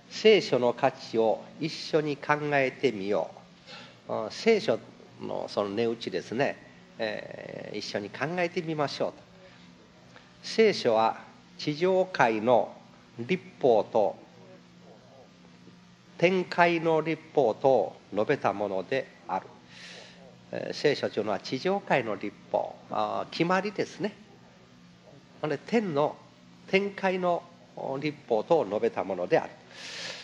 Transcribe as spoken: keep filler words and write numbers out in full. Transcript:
聖書の価値を一緒に考えてみよう。聖書のその値打ちですね、えー、一緒に考えてみましょうと。聖書は地上界の律法と天界の律法と述べたものである。えー、聖書というのは地上界の律法、あ決まりですね。天の天界の律法と述べたものである。